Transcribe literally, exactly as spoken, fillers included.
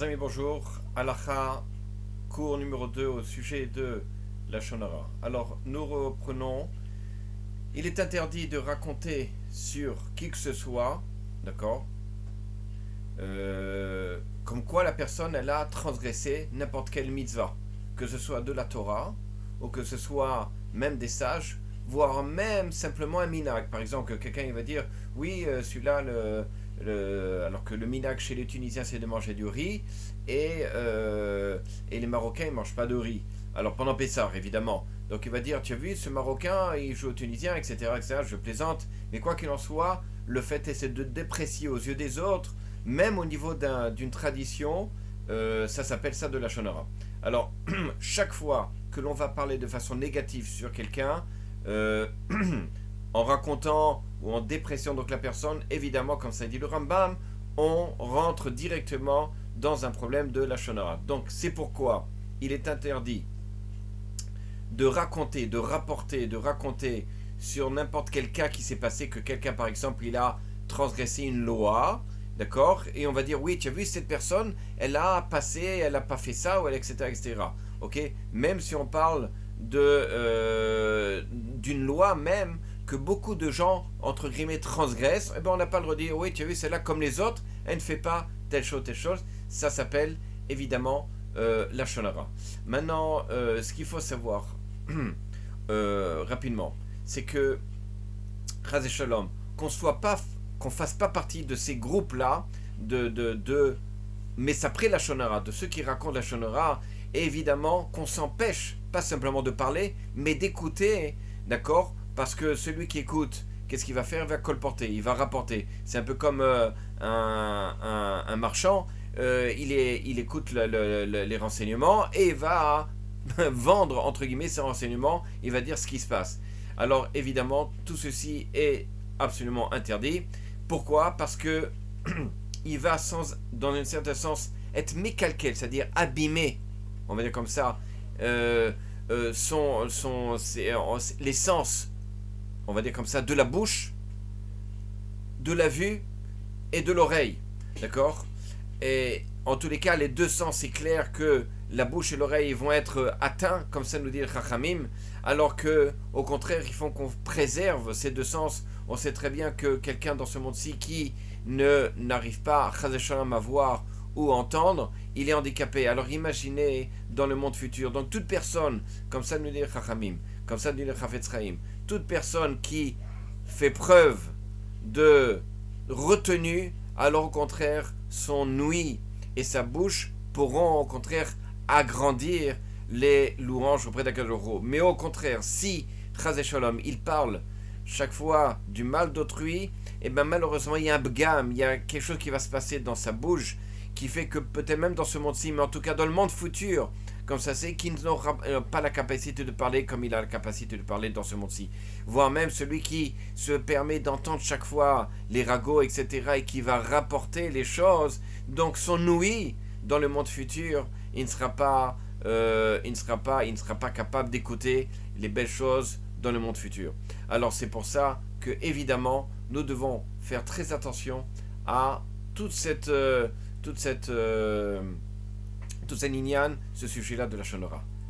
Chers amis, bonjour. Halakha, cours numéro deux au sujet de la Shonara. Alors, nous reprenons. Il est interdit de raconter sur qui que ce soit, d'accord, euh, comme quoi la personne, elle a transgressé n'importe quelle mitzvah, que ce soit de la Torah, ou que ce soit même des sages, voire même simplement un minag. Par exemple, que quelqu'un il va dire, oui, euh, celui-là, le... Le, alors que le minag chez les Tunisiens c'est de manger du riz et, euh, et les Marocains ils ne mangent pas de riz. Alors pendant Pessah évidemment. Donc il va dire tu as vu ce Marocain il joue au Tunisien et cetera, et cetera. Je plaisante. Mais quoi qu'il en soit, le fait est de déprécier aux yeux des autres, même au niveau d'un, d'une tradition, euh, ça s'appelle ça de la shonara. Alors chaque fois que l'on va parler de façon négative sur quelqu'un, euh, en racontant ou en dépréciant donc la personne, évidemment, comme ça dit le Rambam, on rentre directement dans un problème de la shonara. Donc c'est pourquoi il est interdit de raconter, de rapporter, de raconter sur n'importe quel cas qui s'est passé, que quelqu'un par exemple il a transgressé une loi, d'accord, et on va dire oui tu as vu cette personne, elle a passé, elle n'a pas fait ça, ou elle, et cetera, et cetera. Ok, même si on parle de euh, d'une loi même que beaucoup de gens, entre guillemets, transgressent, eh ben on n'a pas le droit de dire, oui, tu as vu, celle-là, comme les autres, elle ne fait pas telle chose, telle chose. Ça s'appelle, évidemment, euh, la shonara. Maintenant, euh, ce qu'il faut savoir, euh, rapidement, c'est que, Chaz et Shalom, qu'on soit pas, qu'on fasse pas partie de ces groupes-là, de, de, de, mais après la shonara, de ceux qui racontent la shonara, et évidemment, qu'on s'empêche, pas simplement de parler, mais d'écouter, d'accord ? Parce que celui qui écoute, qu'est-ce qu'il va faire? Il va colporter, il va rapporter. C'est un peu comme euh, un, un, un marchand, euh, il, est, il écoute le, le, le, les renseignements et il va vendre, entre guillemets, ces renseignements, il va dire ce qui se passe. Alors évidemment, tout ceci est absolument interdit. Pourquoi? Parce que il va, sans, dans un certain sens, être mécalquel, c'est-à-dire abîmer, on va dire comme ça, euh, euh, son, son, c'est, l'essence, on va dire comme ça, de la bouche, de la vue et de l'oreille. D'accord? Et en tous les cas, les deux sens, c'est clair que la bouche et l'oreille vont être atteints, comme ça nous dit le Chachamim, alors que, au contraire, il faut qu'on préserve ces deux sens. On sait très bien que quelqu'un dans ce monde-ci qui ne n'arrive pas à voir ou entendre, il est handicapé. Alors imaginez dans le monde futur. Donc toute personne, comme ça nous dit le Chachamim, comme ça nous dit le Chafetz Chaim, toute personne qui fait preuve de retenue, alors au contraire, son ouïe et sa bouche pourront au contraire agrandir les louanges auprès d'Akadosh Baruch Hu. Mais au contraire, si, Chaz et Shalom, il parle chaque fois du mal d'autrui, et bien malheureusement, il y a un bgam, il y a quelque chose qui va se passer dans sa bouche, qui fait que peut-être même dans ce monde-ci, mais en tout cas dans le monde futur, comme ça c'est, qui n'aura pas la capacité de parler comme il a la capacité de parler dans ce monde-ci. Voire même celui qui se permet d'entendre chaque fois les ragots, et cetera, et qui va rapporter les choses, donc son ouïe, dans le monde futur, il ne sera pas, euh, il ne sera pas, il ne sera pas capable d'écouter les belles choses dans le monde futur. Alors c'est pour ça que, évidemment, nous devons faire très attention à toute cette... Euh, toute cette... Euh, toute cette lignane, ce sujet-là de la shonara.